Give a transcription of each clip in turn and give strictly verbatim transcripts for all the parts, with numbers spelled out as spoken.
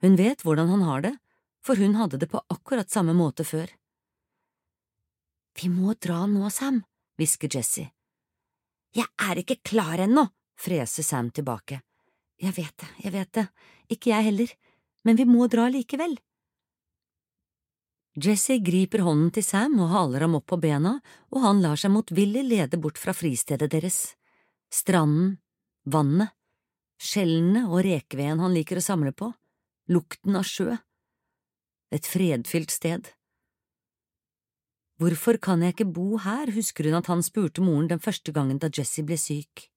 Hun vet hvordan han har det, for hun hadde det på akkurat samme måte før. Vi må dra nå, Sam, hvisker Jessie. Jeg er ikke klar ennå, freser Sam tilbake. Jeg vet det, jeg vet det, ikke jeg heller, men vi må dra likevel. Jessie griper hånden til Sam og haler ham opp på bena, og han lar seg motvillig lede bort fra fristedet deres. Stranden, vannet, skjellene og rekveden han liker å samle på, lukten av sjø. Et fredfylt sted. Hvorfor kan jeg ikke bo her, husker hun at han spurte moren den første gangen da Jessie ble syk.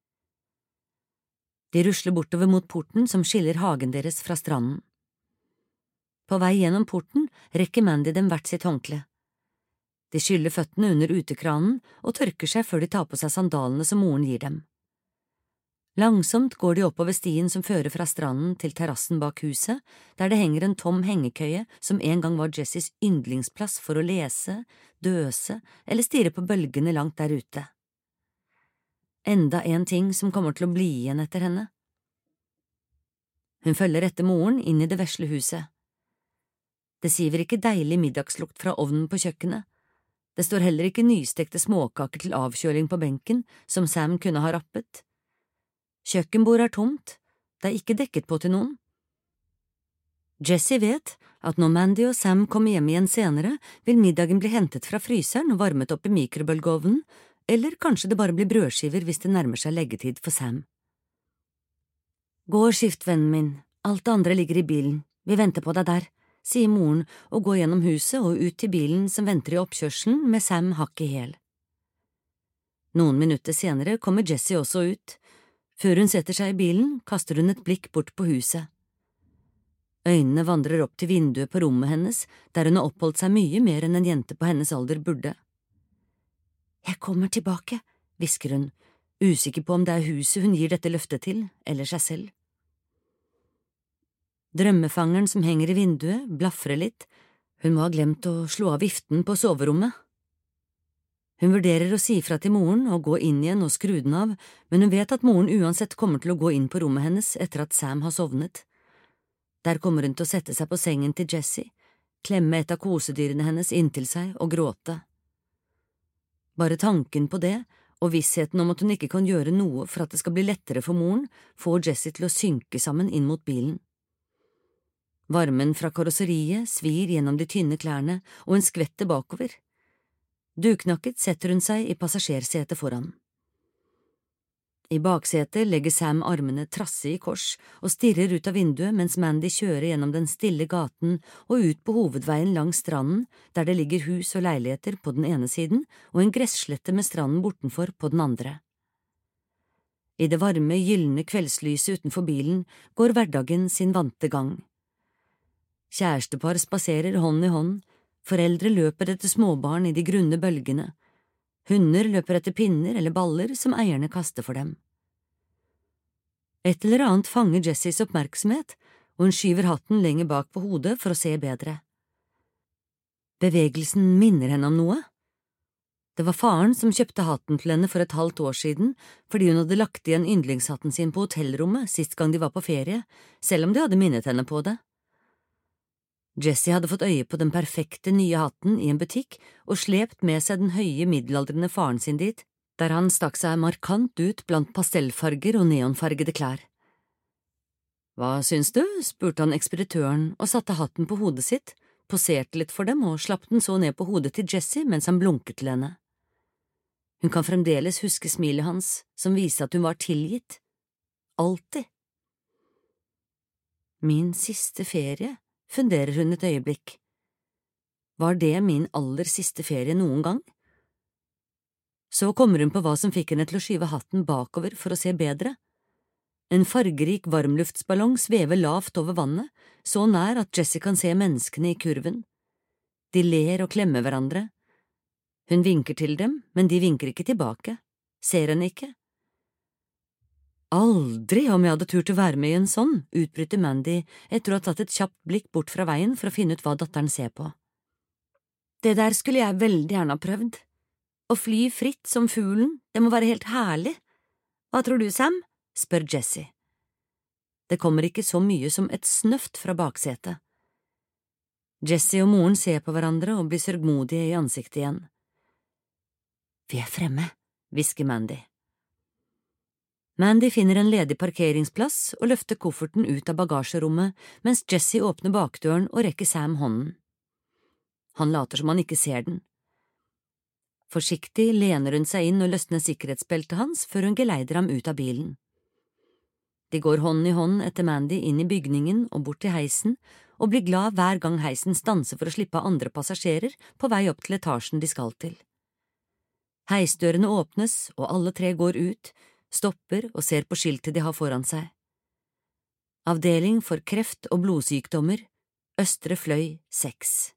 De rusler bortover mot porten som skiller hagen deres fra stranden. På vei gjennom porten rekker Mandy dem hvert sitt håndkle. De skyller føttene under utekranen og tørker seg før de tar på seg sandalene som moren gir dem. Langsomt går de oppover stien som fører fra stranden til terrassen bak huset, der det henger en tom hengekøye som en gang var Jessies yndlingsplass for å lese, døse eller stirre på bølgene langt der ute. Enda en ting som kommer til å bli igjen etter henne. Hun følger etter moren inn i det vesle huset. Det siver ikke deilig middagslukt fra ovnen på kjøkkenet. Det står heller ikke nystekte småkaker til avkjøling på benken, som Sam kunne ha rappet. Kjøkkenbordet er tomt, det er ikke dekket på til noen. Jessie vet at når Mandy og Sam kommer hjem igjen senere, vil middagen bli hentet fra fryseren og varmet opp i mikrobølgeovnen, eller kanskje det bare blir brødskiver hvis det nærmer seg leggetid for Sam. Gå og skift, vennen min, alt det andre ligger i bilen, vi venter på deg der, sier moren og går gjennom huset og ut til bilen som venter i oppkjørselen med Sam hakk i hæl. Noen minutter senere kommer Jessie også ut. Før hun setter seg i bilen, kaster hun et blikk bort på huset. Øynene vandrer opp til vinduet på rommet hennes, der hun har oppholdt seg mye mer enn en jente på hennes alder burde. Jeg kommer tilbake, hvisker hun, usikker på om det er huset hun gir dette løftet til, eller seg selv. Drømmefangeren som henger i vinduet, blafrer litt, hun må ha glemt å slå av viften på soverommet. Hun vurderer å si fra til moren og gå inn igjen og skru den av, men hun vet at moren uansett kommer til å gå inn på rommet hennes etter at Sam har sovnet. Der kommer hun til å sette seg på sengen til Jessie, klemme et av kosedyrene hennes inntil seg og gråte. Bare tanken på det, og vissheten om at hun ikke kan gjøre noe for at det skal bli lettere for moren, får Jessie til å synke sammen inn mot bilen. Varmen fra karosseriet svir gjennom de tynne klærne, og hun skvetter bakover. Duknakket setter hun seg i passasjersetet foran. I baksetet legger Sam armene trassig i kors og stirrer ut av vinduet mens Mandy kjører gjennom den stille gaten og ut på hovedveien langs stranden, der det ligger hus og leiligheter på den ene siden og en gresslette med stranden bortenfor på den andre. I det varme, gyllene kveldslyset utenfor bilen går hverdagen sin vante gang. Kjærestepar spaserer hånd i hånd, foreldre løper etter småbarn i de grunne bølgene, hunder løper etter pinner eller baller som eierne kaster for dem. Et eller annet fanger Jessies oppmerksomhet, og hun skyver hatten lenger bak på hodet for å se bedre. Bevegelsen minner henne om noe. Det var faren som kjøpte hatten til henne for et halvt år siden, fordi hun hadde lagt igjen yndlingshatten sin på hotellrommet sist gang de var på ferie, selv om de hadde minnet henne på det. Jessie hadde fått øye på den perfekte nye hatten i en butikk og slept med seg den høye middelaldrende faren sin dit, der han stakk seg markant ut blant pastellfarger og neonfargede klær. Hva syns du? Spurte han ekspeditøren og satte hatten på hodet sitt, poserte litt for dem og slapp den så ned på hodet til Jessie mens han blunket til henne. Hun kan fremdeles huske smilet hans, som viste at hun var tilgitt. Alltid. Min siste ferie, funderer hun et øyeblikk. Var det min aller siste ferie noen gang? Så kommer hun på hva som fikk henne til å skyve hatten bakover for å se bedre. En fargerik varmluftsballong svever lavt over vannet, så nær at Jessie kan se menneskene i kurven. De ler og klemmer hverandre. Hun vinker til dem, men de vinker ikke tilbake. Ser henne ikke. Aldri om jeg hadde turt å være med i en sånn, utbryter Mandy etter å ha tatt et kjapt blikk bort fra veien for å finne ut hva datteren ser på. Det der skulle jeg veldig gjerne ha prøvd. Å fly fritt som fuglen, det må være helt herlig. Hva tror du, Sam? Spør Jessie. Det kommer ikke så mye som et snøft fra baksetet. Jessie og moren ser på hverandre og blir sørgmodige i ansiktet igjen. Vi er fremme, hvisker Mandy. Mandy finner en ledig parkeringsplass og løfter kofferten ut av bagasjerommet mens Jessie åpner bakdøren og rekker Sam hånden. Han later som han ikke ser den. Forsiktig lener hun seg inn og løsner sikkerhetsbeltet hans før hun geleider ham ut av bilen. De går hånd i hånd etter Mandy inn i bygningen og bort til heisen og blir glad hver gang heisen stanser for å slippe av andre passasjerer på vei opp til etasjen de skal til. Heisdørene åpnes og alle tre går ut, stopper og ser på skiltet de har foran seg. Avdeling for kreft og blodsykdommer, Østre Fløy seks.